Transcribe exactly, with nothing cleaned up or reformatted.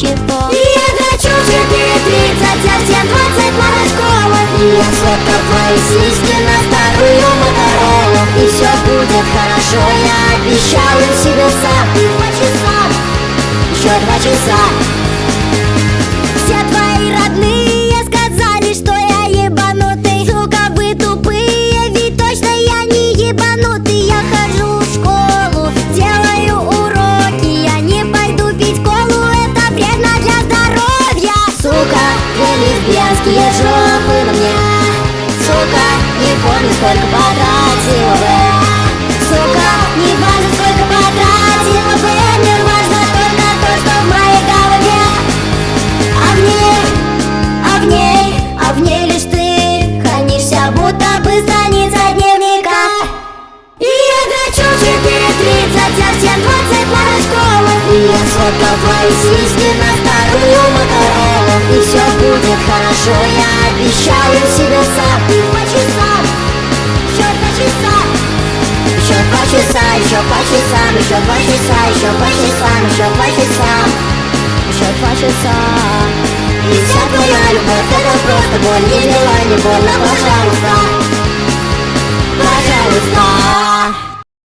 ничего. И я хочу четыре тридцать, а всем двадцать пора школы. И я сфоткал твои сиськи на старую Моторолу. И все будет хорошо, я обещаю себе сам. Два часа, еще два часа. Все твои родные сказали, что я ебанутый. Сука, вы тупые, ведь точно я не ебанутый. Я хожу в школу, делаю уроки. Я не пойду пить колу, это вредно для здоровья. Сука, две лесбиянские жопы на мне. Сука, не помню, сколько потратила бы. Сука, не важно, сколько потратила бы. Мне важно только то, что в моей голове. А в ней, а в ней, а в ней лишь ты хранишься, будто бы страница дневника. И я хочу четыре тридцать, а всем двадцать пора школы. И я сфоткал твои сиськи на старую Моторолу. И все будет хорошо, я обещаю себе сам. Два часа, еще два часа. Еще два часа, еще по часам, еще два часа, еще по часам, еще два часа. Еще два часа. И вся твоя любовь — это просто боль. Не делай мне больно, пожалуйста. Пожалуйста.